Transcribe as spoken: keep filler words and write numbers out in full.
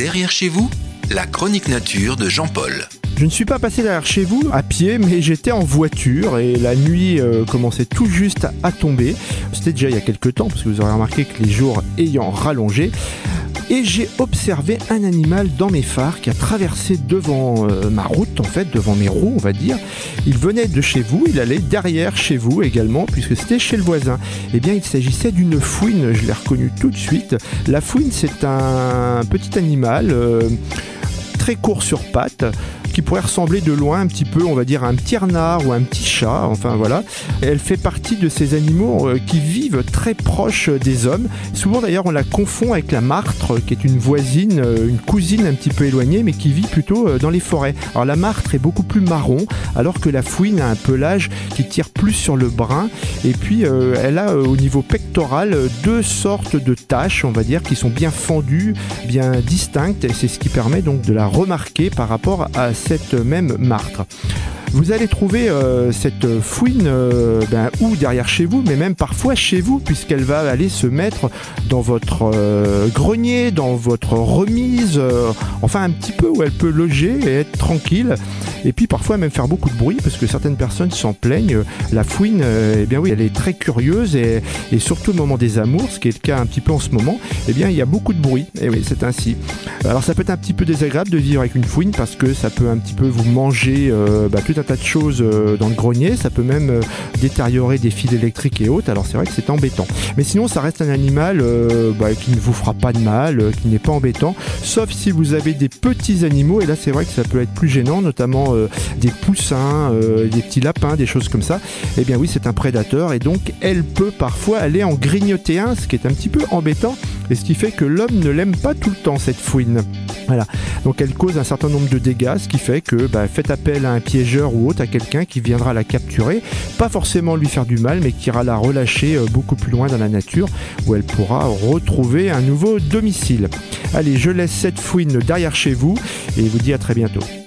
Derrière chez vous, la chronique nature de Jean-Paul. Je ne suis pas passé derrière chez vous à pied, mais j'étais en voiture et la nuit euh, commençait tout juste à tomber. C'était déjà il y a quelques temps, parce que vous aurez remarqué que les jours ayant rallongé. Et j'ai observé un animal dans mes phares qui a traversé devant euh, ma route, en fait, devant mes roues, on va dire. Il venait de chez vous, il allait derrière chez vous également, puisque c'était chez le voisin. Eh bien, il s'agissait d'une fouine, je l'ai reconnue tout de suite. La fouine, c'est un petit animal euh, très court sur pattes, qui pourrait ressembler de loin un petit peu, on va dire, à un petit renard ou un petit chat, enfin voilà. Elle fait partie de ces animaux euh, qui vivent très proches des hommes. Souvent d'ailleurs on la confond avec la martre, qui est une voisine, euh, une cousine un petit peu éloignée, mais qui vit plutôt euh, dans les forêts. Alors la martre est beaucoup plus marron, alors que la fouine a un pelage qui tire plus sur le brun. Et puis euh, elle a euh, au niveau pectoral euh, deux sortes de taches, on va dire, qui sont bien fendues, bien distinctes. Et c'est ce qui permet donc de la remarquer par rapport à cette même martre. Vous allez trouver euh, cette fouine euh, ben, ou derrière chez vous, mais même parfois chez vous, puisqu'elle va aller se mettre dans votre euh, grenier, dans votre remise, euh, enfin un petit peu où elle peut loger et être tranquille. Et puis parfois même faire beaucoup de bruit, parce que certaines personnes s'en plaignent. La fouine, euh, eh bien oui, elle est très curieuse et, et surtout au moment des amours, ce qui est le cas un petit peu en ce moment, eh bien il y a beaucoup de bruit. Et oui, c'est ainsi. Alors ça peut être un petit peu désagréable de vivre avec une fouine, parce que ça peut un petit peu vous manger euh, bah, tout un tas de choses euh, dans le grenier. Ça peut même euh, détériorer des fils électriques et autres. Alors c'est vrai que c'est embêtant. Mais sinon, ça reste un animal euh, bah, qui ne vous fera pas de mal, euh, qui n'est pas embêtant, sauf si vous avez des petits animaux. Et là, c'est vrai que ça peut être plus gênant, notamment euh, des poussins, euh, des petits lapins, des choses comme ça. Eh bien oui, c'est un prédateur et donc elle peut parfois aller en grignoter un, ce qui est un petit peu embêtant et ce qui fait que l'homme ne l'aime pas tout le temps, cette fouine. Voilà, donc elle cause un certain nombre de dégâts, ce qui fait que bah, faites appel à un piégeur ou autre, à quelqu'un qui viendra la capturer, pas forcément lui faire du mal, mais qui ira la relâcher euh, beaucoup plus loin dans la nature, où elle pourra retrouver un nouveau domicile. Allez, je laisse cette fouine derrière chez vous et vous dis à très bientôt.